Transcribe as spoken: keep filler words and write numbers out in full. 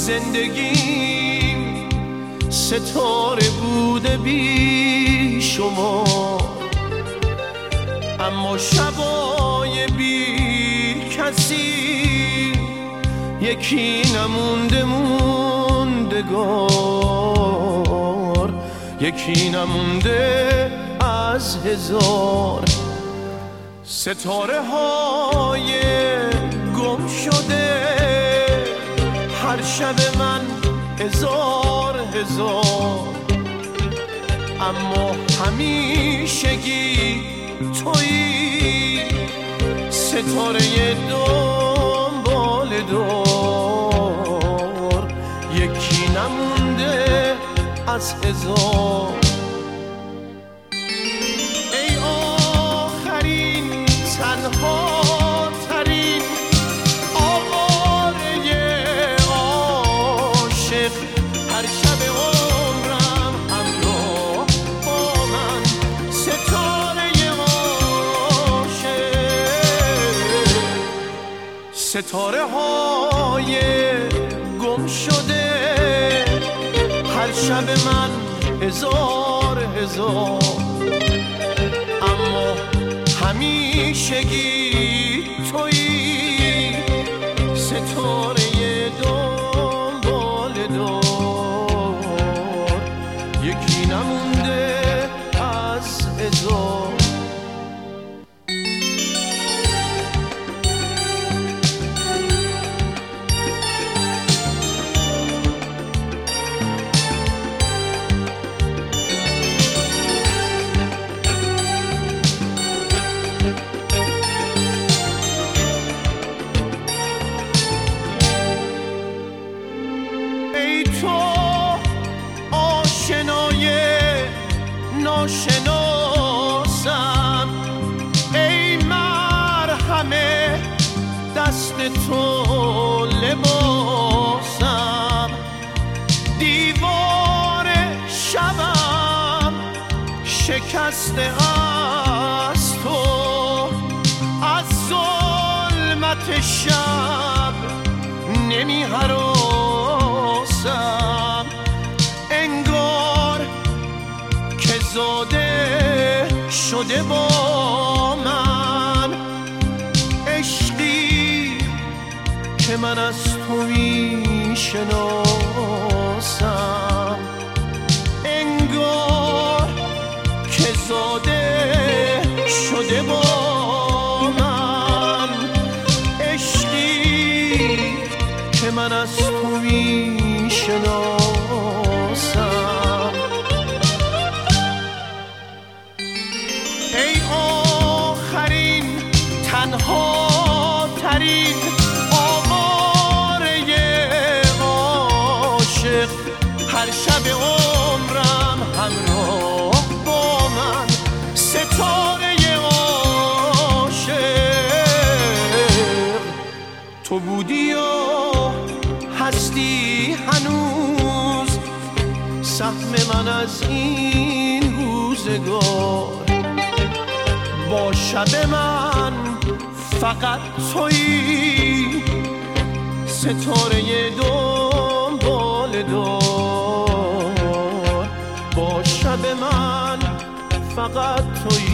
زندگیم ستاره بوده بی شما، اما شبای بی کسی یکی نمونده موندگار، یکی نمونده از هزار. ستاره های گم شده هر شب من هزار هزار، اما همیشگی تویی ستاره دنبال دار، یکی نمونده از هزار. ای آخرین تنها ترین آواره عاشق، هر شب عمرم همراه با من ستاره عاشق. ستاره های گم شده هر شب من هزار هزار، اما همیشگی تویی ستاره دنبال دار، یکی نمونده از هزار. ناشناسم ای مرهمه دست تو لباسم، دیوار شبم شکسته از تو، از ظلمت شب نمی هراسم، انگار که زاده شده با من عشقی که من از تو می شناسم، انگار که زاده شده با من عشقی که من از تو می شناسم. ای آخرین تنها ترین آواره عاشق، هر شب عمرم همراه با من ستاره عاشق. تو بودی و هستی هنوز سهم من از این روزگار، با شب من فقط تویی ستاره دنبال دار، با شب من فقط تویی